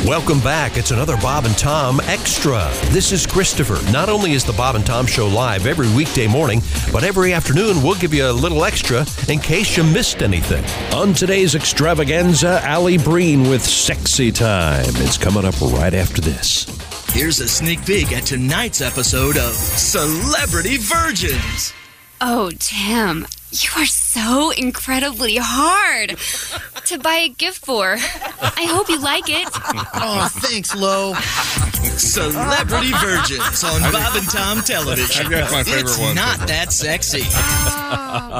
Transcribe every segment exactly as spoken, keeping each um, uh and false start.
Welcome back. It's another Bob and Tom Extra. This is Christopher. Not only is the Bob and Tom Show live every weekday morning, but every afternoon we'll give you a little extra in case you missed anything. On today's extravaganza, Allie Breen with Sexy Time. It's coming up right after this. Here's a sneak peek at tonight's episode of Celebrity Virgins. Oh, Tim, you are so incredibly hard to buy a gift for. I hope you like it. Oh, thanks, Lo. Celebrity Virgins on Bob and Tom Television. I've got my favorite it's one. not that sexy. Oh.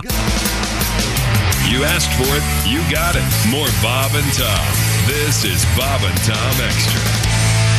You asked for it, you got it. More Bob and Tom. This is Bob and Tom Extra.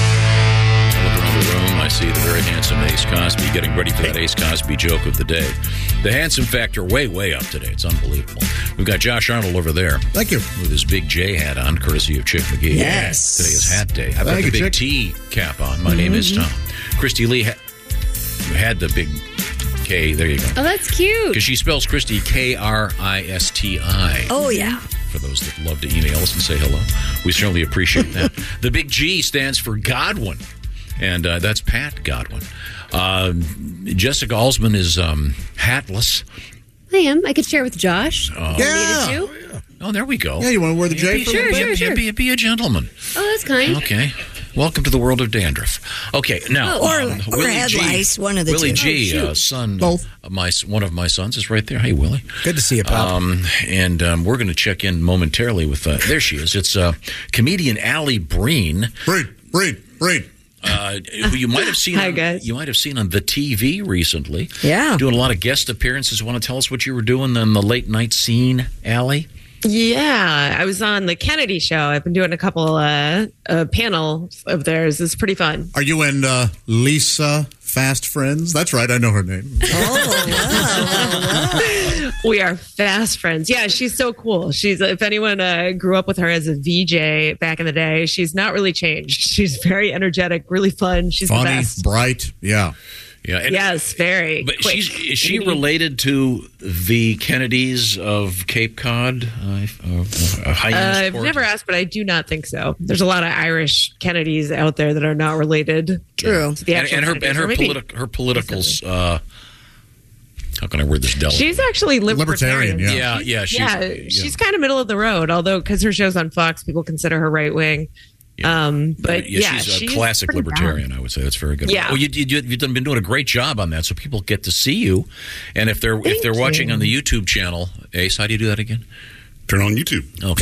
I look around the room, I see the very handsome Ace Cosby getting ready for that Ace Cosby joke of the day. The handsome factor way, way up today. It's unbelievable. We've got Josh Arnold over there. Thank you. With his big J hat on, courtesy of Chick McGee. Yes. Today is hat day. I've got Thank the you, big Chick. T cap on. My mm-hmm. name is Tom. Christy Lee ha- had the big K. There you go. Oh, that's cute. Because she spells Christy K R I S T I. Oh, yeah. For those that love to email us and say hello. We certainly appreciate that. The big G stands for Godwin. And uh, that's Pat Godwin. Uh, Jessica Alsman is um, hatless. I am. I could share with Josh. Oh. If I needed to. Oh, yeah. Oh, there we go. Yeah, you want to wear the J be, for sure, a sure, bit? sure. Be, be, be a gentleman. Oh, that's kind. Okay. Welcome to the world of dandruff. Okay, now Or, um, or Willie head G, lice, one of the Willie two. G, Oh, uh, son, Both. uh, my one of my sons is right there. Hey, Willie. Good to see you, pal. Um, and um, we're going to check in momentarily with. Uh, there she is. It's uh, comedian Allie Breen. Breen, Breen, Breen. Uh, who you might have seen. Hi, on, guys. You might have seen on the T V recently. Yeah. Doing a lot of guest appearances. Want to tell us what you were doing on the late night scene, Allie? Yeah, I was on the Kennedy show. I've been doing a couple uh, uh, panels of theirs. It's pretty fun. Are you and uh, Lisa Fast Friends? That's right. I know her name. Oh, wow, wow. We are fast friends. Yeah, she's so cool. She's if anyone uh, grew up with her as a V J back in the day, she's not really changed. She's very energetic, really fun. She's Funny, the best. bright. Yeah. Yeah. And, Yes, very. But quick. she's, is she related to the Kennedys of Cape Cod? Uh, uh, uh, Uh, I've never asked, but I do not think so. There's a lot of Irish Kennedys out there that are not related. True. To the And, actual and her Kennedys, and her or maybe- politi- her politicals. Uh, how can I word this delicately? She's actually libertarian. Libertarian, yeah. yeah, yeah, she's, yeah, yeah. she's kind of middle of the road, although because her show's on Fox, people consider her right wing. Yeah. Um, but yeah, yeah, she's a classic pretty libertarian. bad. I would say that's very good. Yeah. Well, you, you, you've done, been doing a great job on that, so people get to see you. And if they're if Thank they're watching you. on the YouTube channel, Ace, how do you do that again? Turn on YouTube. Okay,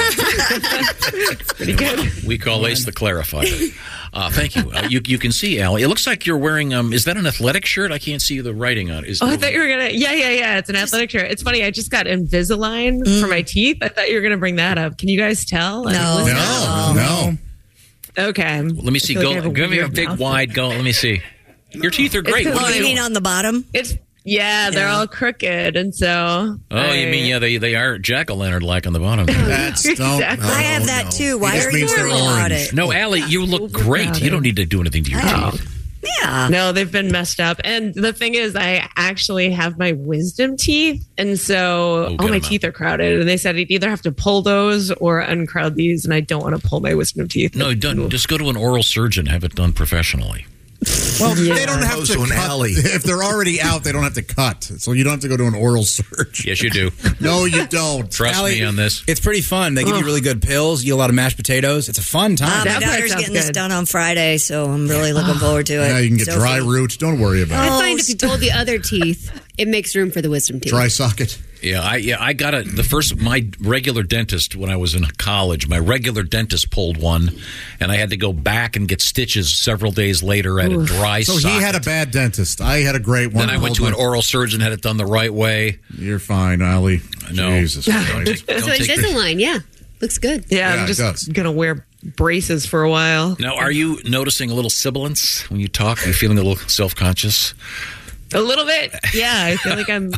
thank you. Pretty good. We call Ace the clarifier. Uh, thank you. Uh, you. You can see, Allie. It looks like you're wearing. Um, is that an athletic shirt? I can't see the writing on it. Is Oh, I thought you were gonna. Yeah, yeah, yeah. It's an athletic shirt. It's funny. I just got Invisalign Mm. for my teeth. I thought you were gonna bring that up. Can you guys tell? No. No, no. Okay. Let me see. I feel like I Go. have Give me a weird big mouth. wide go. Let me see. Your teeth are great. It's What Oh, are you you mean doing? on the bottom? It's yeah, they're Yeah. all crooked, and so. Oh, you mean yeah? They they are jack o' lantern like on the bottom. That's don't. Exactly. no, I have that no. too. Why It just are you means they're worried about orange. it? No, Allie, you look great. You don't need to do anything to your Oh. teeth. Yeah. No, they've been messed up. And the thing is, I actually have my wisdom teeth. And so Oh, get all my them out. teeth are crowded. And they said I'd either have to pull those or uncrowd these. And I don't want to pull my wisdom teeth. No, don't. Just go to an oral surgeon. Have it done professionally. Well, Yeah. they don't have Opposed to to an cut. alley. If they're already out, they don't have to cut. So you don't have to go to an oral surgeon. Yes, you do. No, you don't. Trust Allie, me on this. It's pretty fun. They give you really good pills. You get a lot of mashed potatoes. It's a fun Uh, time. my That part daughter's sounds getting this good. done on Friday, so I'm really looking forward to it. Yeah, you can get Sophie. dry root. Don't worry about Oh, it. Uh, Oh, I Oh, find if you pull the other teeth, it makes room for the wisdom teeth. Dry socket. Yeah, I yeah I got a the first my regular dentist when I was in college. My regular dentist pulled one, and I had to go back and get stitches several days later at a dry. So socket. he had a bad dentist. I had a great one. Then I went to an oral surgeon, had it done the right way. You're fine, Allie. No. Jesus Don't Christ. take- So don't take- Invisalign, yeah. Looks good. Yeah, Yeah, I'm it just does. going to wear braces for a while. Now, are you noticing a little sibilance when you talk? Are you feeling a little self-conscious? A little bit. Yeah, I feel like I'm.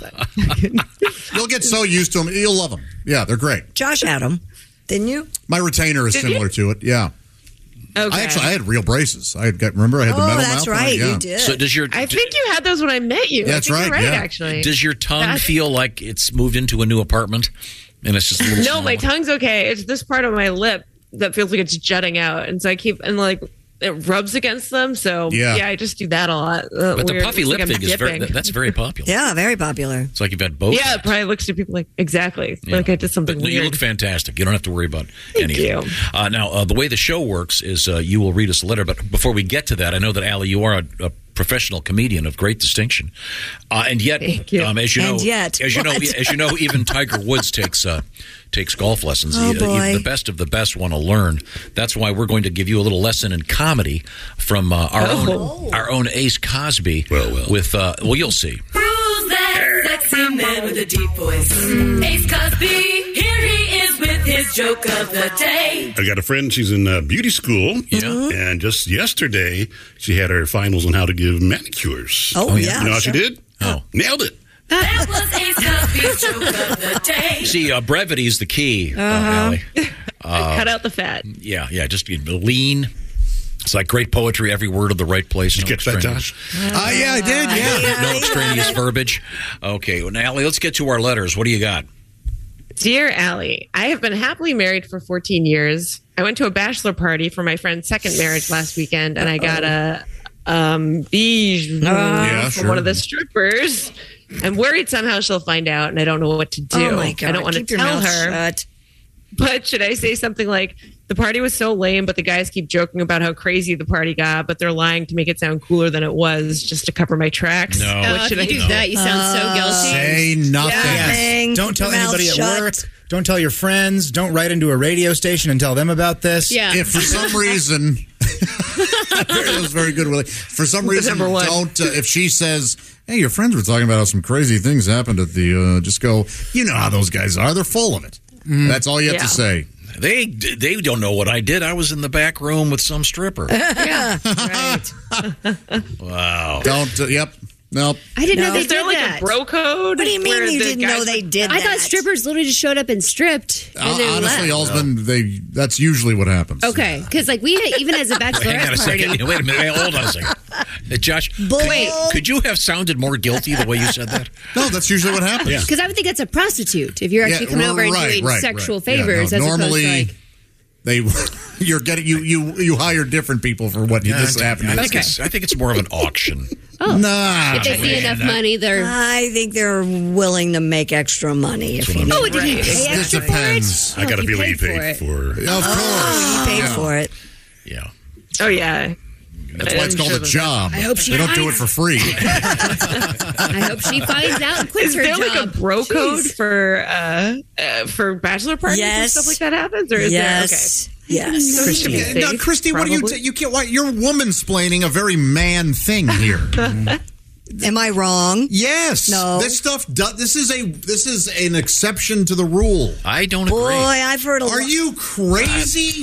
You'll get so used to them. You'll love them. Yeah, they're great. Josh had them, didn't you? My retainer is Did similar you? to it. Yeah. Okay. I actually I had real braces. I had got remember I had the Oh, metal that's mouth on it? right. Yeah. You did. So does your I think you had those when I met you. Yeah, I that's think you're right, right, yeah. actually. does your tongue That's- feel like it's moved into a new apartment and it's just a little No, my smaller? tongue's okay. It's this part of my lip that feels like it's jutting out, and so I keep and like it rubs against them. So Yeah. yeah, I just do that a lot. Uh, But the weird. puffy It's lip like I'm thing is very, dipping. that's very popular. Yeah, very popular. It's like you've had both. Yeah, it probably looks to people like exactly Yeah. like I did something But no, you weird. look fantastic. You don't have to worry about Thank anything. you. Uh, now, uh, the way the show works is uh, you will read us a letter, but before we get to that, I know that, Allie, you are a, a professional comedian of great distinction, uh, and yet, Thank you. Um, as you know, And yet, as you know, what? as you know, even Tiger Woods takes uh, takes golf lessons. Oh, You- you- boy. the best of the best want to learn. That's why we're going to give you a little lesson in comedy from uh, our Oh. own our own Ace Cosby. Well, well. With uh, well, you'll see. Who's that sexy man with a deep voice? Ace Cosby, here he is with his joke of the day. I got a friend. She's in uh, beauty school. Yeah. And just yesterday, she had her finals on how to give manicures. Oh, yeah. You know how sure. she did? Oh. Nailed it. That was Ace Cosby's joke of the day. See, uh, brevity is the key, uh, Uh-huh. Allie. Cut out the fat. Yeah, yeah, just you know, lean. It's like great poetry, every word of the right place. Did you no catch that, extraneous- Josh? Uh, yeah, I did. Yeah. No extraneous verbiage. Okay, well, now, Allie, let's get to our letters. What do you got? Dear Allie, I have been happily married for fourteen years. I went to a bachelor party for my friend's second marriage last weekend, and I got a um, beige Yeah, from sure. one of the strippers. I'm worried somehow she'll find out, and I don't know what to do. Oh my god! I don't want to Keep your tell mouth her. shut. But should I say something like, the party was so lame, but the guys keep joking about how crazy the party got, but they're lying to make it sound cooler than it was just to cover my tracks? No. What Oh, if should you I do do? that, you sound so guilty. Say nothing. Nothing. Don't Keep tell your mouth anybody at shut. work. Don't tell your friends. Don't write into a radio station and tell them about this. Yeah. If for some reason, that was very good, Willie. For some reason, number one. don't. Uh, if she says, "Hey, your friends were talking about how some crazy things happened at the," uh, just go. You know how those guys are. They're full of it. That's all you have Yeah. to say. They they don't know what I did. I was in the back room with some stripper. Yeah, right. Wow. Don't. Uh, yep. Nope. I didn't know No. they Is there did like that. a bro code? What do you mean where you the didn't guys know they would- did I that? thought strippers literally just showed up and stripped and Uh, then honestly, left. Osmond, they. That's usually what happens. Okay, because like we even as a Hang on bachelorette a party. second. Wait a minute. Wait, hold on a second. Uh, Josh, Bull. could, Wait. could you have sounded more guilty the way you said that? No, that's usually what happens. Yeah. Because I would think that's a prostitute if you're actually Yeah, coming over and right, doing right, sexual right. Yeah, favors no, as normally, opposed to like. They, you're getting you you you hire different people for what this happened. I to think, this it's, I think it's more of an auction. Oh, Nah. if they see man, enough that- money, they're. I think they're willing to make extra money if you need. oh, did he Right. pay This extra depends. for I it? got a Oh, feeling he for paid it. for it. Of course. Oh, you paid Yeah. for it. Yeah. Oh, yeah. That's why it's I'm called sure a that- job. I hope she they don't do it finds- for free. I hope she finds out and quits Is her there job. like a bro Jeez. code for uh, uh for bachelor parties and Yes. stuff like that happens, or is Yes. Yes. there? Okay. Christy, Be safe, now, Christy, what are you? probably. T- you can't. Why, you're woman-splaining a very man thing here. Am I wrong? Yes. No. This stuff. Do, this is a. This is an exception to the rule. I don't Boy, agree. I've heard a Are lot. you crazy?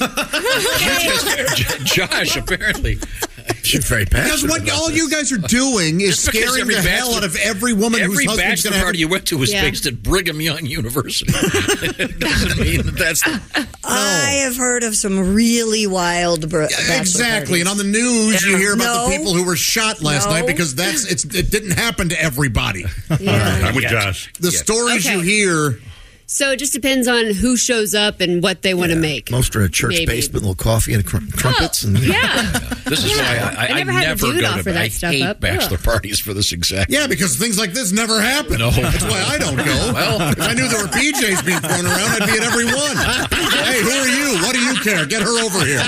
Josh, apparently. She's very Because passionate. what about all this. you guys are doing is Just because scaring every the hell bachelor- out of every woman Every whose husband's bachelor going to have. party you went to was Yeah. based at Brigham Young University. It doesn't mean that that's the, I have heard of some really wild br- bachelor Exactly, and parties. on the news you hear about No. the people who were shot last No. night because that's it's it didn't happen to everybody. I'm with Josh. The stories Okay. you hear. So it just depends on who shows up and what they want to make. Most are a church Maybe. basement, little coffee and cr- crumpets. Oh, and yeah. this is Yeah. why I, I, I never I had a never dude go offer to that I stuff hate up. bachelor Ugh. parties for this exact. Yeah, because things like this never happen. No. That's why I don't go. Well. If I knew there were P Js being thrown around, I'd be at every one. Hey, who are you? What do you care? Get her over here.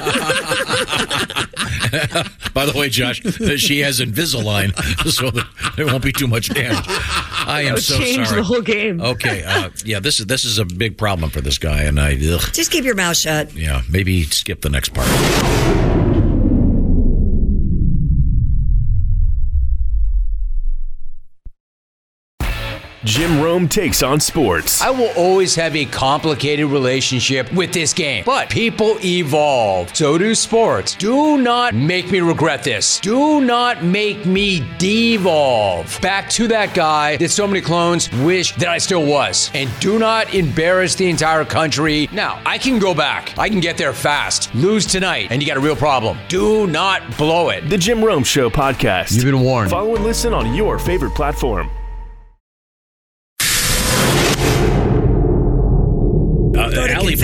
By the way, Josh, she has Invisalign, so that there won't be too much damage. I am That would so change sorry. the whole game. Okay, uh, yeah, this is this is a big problem for this guy, and I, ugh, Just keep your mouth shut. yeah, maybe skip the next part. Jim Rome takes on sports. I will always have a complicated relationship with this game, but people evolve. So do sports. Do not make me regret this. Do not make me devolve back to that guy that so many clones wish that I still was. And do not embarrass the entire country. Now, I can go back. I can get there fast. Lose tonight, and you got a real problem. Do not blow it. The Jim Rome Show podcast. You've been warned. Follow and listen on your favorite platform. Uh, Go to Allie Breen is confession. our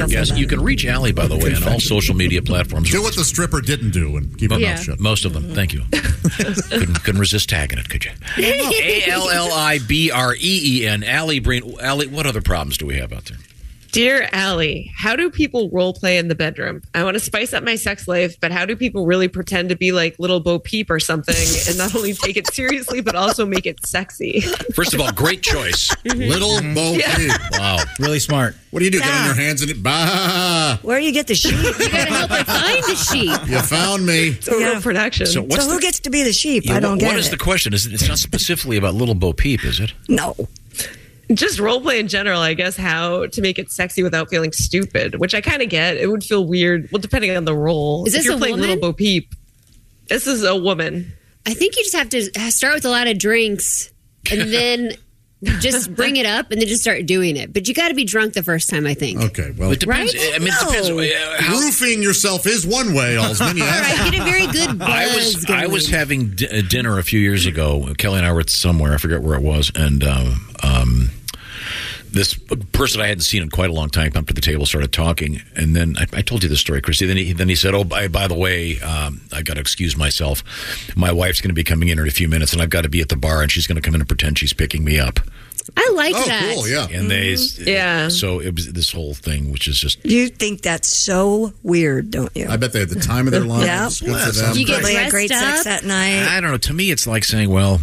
careful Yes, about you it. can reach Allie, by the way, on all social media platforms. Do what the stripper didn't do and keep her Yeah. mouth shut. Most of them. Thank you. couldn't, couldn't resist tagging it, could you? A L L I B R E E N. Allie Breen. Allie, what other problems do we have out there? Dear Allie, how do people role play in the bedroom? I want to spice up my sex life, but how do people really pretend to be like little Bo Peep or something and not only take it seriously, but also make it sexy? First of all, great choice. Little Bo Yeah. Peep. Wow. Really smart. What do you do? Get on Yeah. your hands and it. Bah! Where do you get the sheep? You gotta help her find the sheep. You found me. It's a Yeah. real production. So So what's who the, gets to be the sheep? yeah, I don't what- get What it. is the question? Is it, it's not specifically about Little Bo Peep, is it? No. Just role play in general, I guess, how to make it sexy without feeling stupid, which I kind of get. It would feel weird. Well, depending on the role. Is If this you're a playing woman? Little Bo Peep, this is a woman. I think you just have to start with a lot of drinks and then just bring it up and then just start doing it. But you got to be drunk the first time, I think. Okay, well, It depends. Right? I mean, it depends. No. uh, How, roofing yourself is one way, Alsman. All Yes. right, get a very good buzz I was going. I was having d- uh, dinner a few years ago. Kelly and I were at somewhere. I forget where it was, and um, um, this person I hadn't seen in quite a long time came up to the table, started talking, and then I, I told you this story, Christy. Then he then he said, "Oh, by by the way, um, I got to excuse myself. My wife's going to be coming in in a few minutes, and I've got to be at the bar, and she's going to come in and pretend she's picking me up." I like Oh, that. cool, yeah. And they, Yeah. So it was this whole thing, which is just You think that's so weird, don't you? I bet they had the time of their lives. Yeah. Good for them. You get They had dressed great sex up. that night. I don't know. To me, it's like saying, well,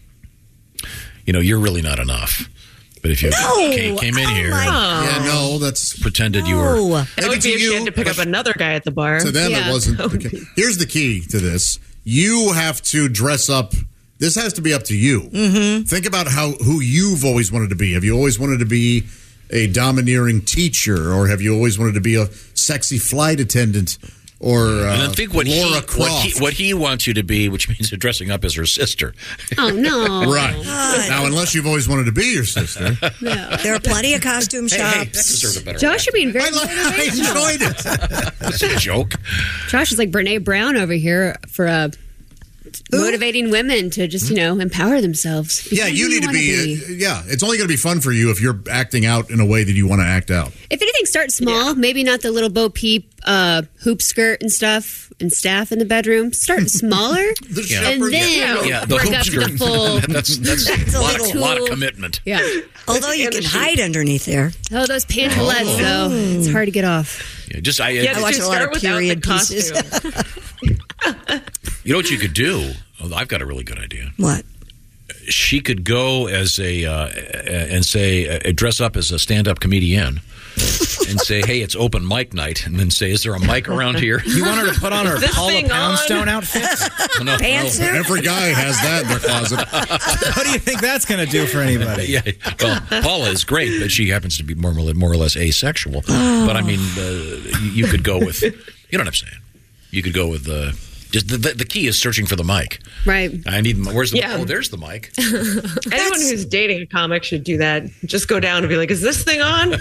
you know, you're really not enough. But if you No. came, came in Oh, here my- and Yeah, no, that's pretended you were. No. I Maybe would be to if she you, had to pick but up another guy at the bar. to them Yeah. it wasn't. The case. Here's the key to this: you have to dress up. This has to be up to you. Mm-hmm. Think about how who you've always wanted to be. Have you always wanted to be a domineering teacher, or have you always wanted to be a sexy flight attendant, or uh, And then think what he, Laura Croft? what he what he wants you to be, which means you're dressing up as her sister. Oh no! Right. Now, unless you've always wanted to be your sister. No. There are plenty of costume Hey, hey, that shops. deserved a better Josh, you're being very I, li- I motivational. enjoyed it. That's a joke. Josh is like Brene Brown over here for uh, motivating women to just you know empower themselves. Be Yeah, who you need to wanna be, uh, yeah, it's only going to be fun for you if you're acting out in a way that you want to act out. If anything, start small. Maybe not the little Bo Peep uh, hoop skirt and stuff and staff in the bedroom. Start smaller, The Yeah. and shepherd. then Yeah, the work hoop up to skirt. the full. That's that's That's a a lot, of, little- lot of commitment. Yeah. Although you can hide underneath there. Oh, those pantalettes, though. It's hard to get off. Yeah, just I, Yeah, I watch to a lot start of without period the pieces. costume. you know what you could do? Oh, I've got a really good idea. What? She could go as a uh, and say uh, dress up as a stand-up comedian and say, "Hey, it's open mic night," and then say, "Is there a mic around here?" You want her to put on her this Paula thing on? Poundstone outfit? No, no. Pantsuit? Every guy has that in their closet. What do you think that's going to do for anybody? Yeah, well, Paula is great, but she happens to be more, more or less asexual. But I mean, uh, you, you could go with, you know what I'm saying? You could go with uh, just the, the the key is searching for the mic. Right. I need. Where's the? Yeah. Oh, there's the mic. Anyone who's dating a comic should do that. Just go down and be like, "Is this thing on?"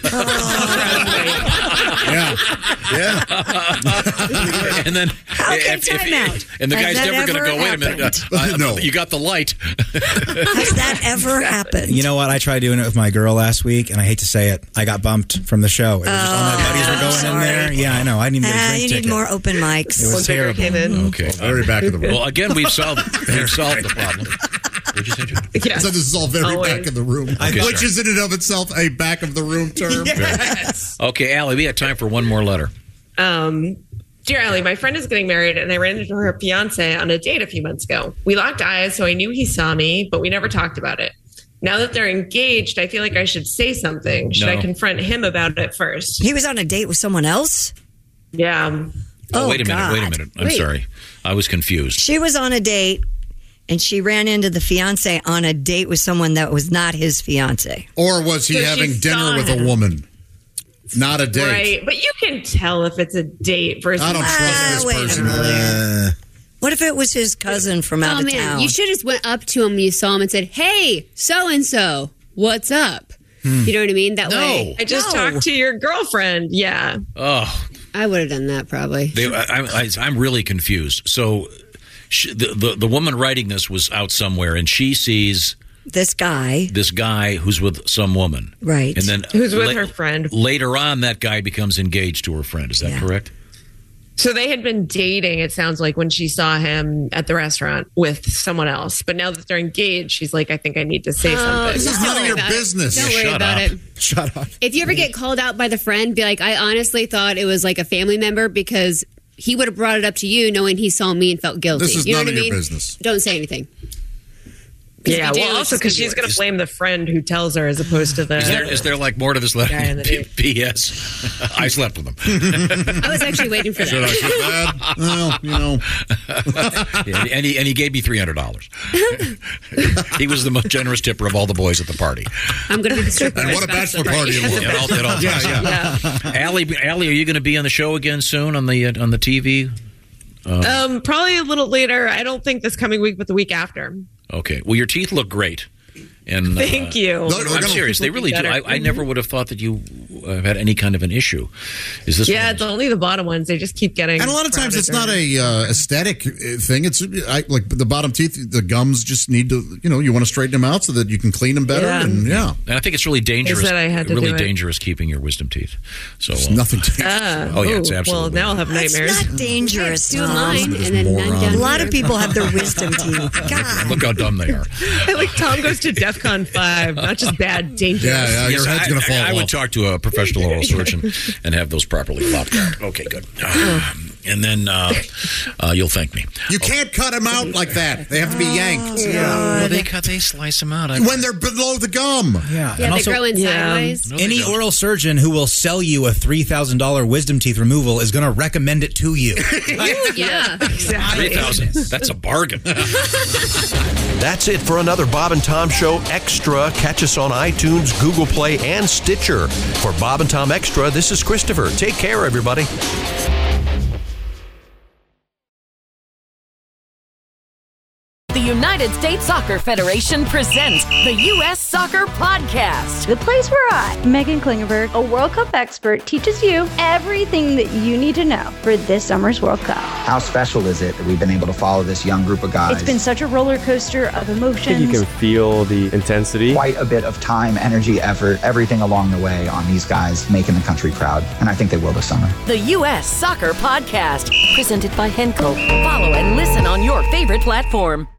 Yeah. Yeah. And then, Okay, if- if- time out. and the Has guy's that never going to ever go. Wait a minute. Uh, uh, No. You got the light. Has that ever happened? You know what? I tried doing it with my girl last week, and I hate to say it, I got bumped from the show. It was just all my buddies were going in there. Yeah, I know. I didn't even get a Ah, drink you need ticket. more open It mics. was terrible. Okay. Very back of the room. Well, again, we've solved we've solved the problem. What'd you say, Jim? Yeah. So this is all very Always. back of the room, Okay, which sorry. is in and of itself a back of the room term. Okay, Allie, we had time for one more letter. Um, Dear Allie, my friend is getting married and I ran into her fiance on a date a few months ago. We locked eyes, so I knew he saw me, but we never talked about it. Now that they're engaged, I feel like I should say something. Should No. I confront him about it first? He was on a date with someone else? Yeah. Oh, Oh, wait a minute. Wait a God. minute. I'm Wait. sorry. I was confused. She was on a date and she ran into the fiance on a date with someone that was not his fiance. Or was he So she having dinner saw with a him. woman? Not a date. Right. But you can tell if it's a date versus. I don't trust Ah, this wait a person. minute. Uh, What if it was his cousin from out Oh of man, town? you should have just went up to him when you saw him and said, "Hey, so and so, what's up?" You know what I mean? That No. way, I just No. talked to your girlfriend. Yeah. Oh, I would have done that probably. they, I, I, I'm really confused. So, she, the, the the woman writing this was out somewhere, and she sees this guy. This guy who's with some woman. Right. And then Who's with her friend. Later on, that guy becomes engaged to her friend. Is that Yeah. correct? So they had been dating, it sounds like, when she saw him at the restaurant with someone else. But now that they're engaged, she's like, I think I need to say Oh, something. This is Don't none of worry your about it. business. Don't worry Shut about up. it. Shut up. If you ever get called out by the friend, be like, I honestly thought it was like a family member because he would have brought it up to you knowing he saw me and felt guilty. This is you know none what of I your mean? business. Don't say anything. Yeah, if you do, well, it's also just because gonna be she's going to yours. blame the friend who tells her as opposed to the. Is there, is there like more to this letter? Guy in the date. P S. I slept with him. I was actually waiting for Should I that. feel bad? Well, you know. Yeah, and he and he gave me three hundred dollars. He was the most generous tipper of all the boys at the party. I'm going to be the stripper. And what a bachelor party it was. It all, it all Yeah, yeah. Yeah. Allie, Allie, are you going to be on the show again soon on the uh, on the T V? Um, probably a little later. I don't think this coming week, but the week after. Okay. Well, your teeth look great. And uh, Thank you. No, no, I'm no. serious. They really do. Better. I, I never would have thought that you uh, had any kind of an issue. Is this? Yeah, one it's of those- only the bottom ones. They just keep getting. And a lot of times crowded it's not or- a uh, aesthetic uh, thing. It's I, like the bottom teeth, the gums just need to, you know, you want to straighten them out so that you can clean them better. Yeah. And yeah, And I think it's really dangerous. said I had to really do it. dangerous keeping your wisdom teeth. So it's uh, nothing. To Ah, Oh, yeah, it's ooh, absolutely- Well, now I'll have That's nightmares. not dangerous. Do Tom. mine and then none moron. down A lot here. of people have their wisdom teeth. God. look how dumb they are. Like Tom goes to DEF CON five, not just bad, dangerous. Yeah, yeah, your Yes, head's I, gonna fall I, I would off. talk to a professional oral surgeon and have those properly popped out. Okay, good. Um, and then uh, uh, you'll thank me. You can't cut them out like that. They have to be yanked Well, they cut, they slice them out. I, when they're below the gum. Yeah. Yeah, and they also, grow in Yeah. sideways. No, they any don't. oral surgeon who will sell you a three thousand dollars wisdom teeth removal is going to recommend it to you. Yeah. Exactly. three thousand. That's a bargain. That's it for another Bob and Tom Show Extra. Catch us on iTunes, Google Play, and Stitcher. For Bob and Tom Extra, this is Christopher. Take care, everybody. The United States Soccer Federation presents the U S Soccer Podcast. The place where I, Megan Klingenberg, a World Cup expert, teaches you everything that you need to know for this summer's World Cup. How special is it that we've been able to follow this young group of guys? It's been such a roller coaster of I think emotions. you can feel the intensity. Quite a bit of time, energy, effort, everything along the way on these guys making the country proud. And I think they will this summer. The U S Soccer Podcast, presented by Henco. Follow and listen on your favorite platform.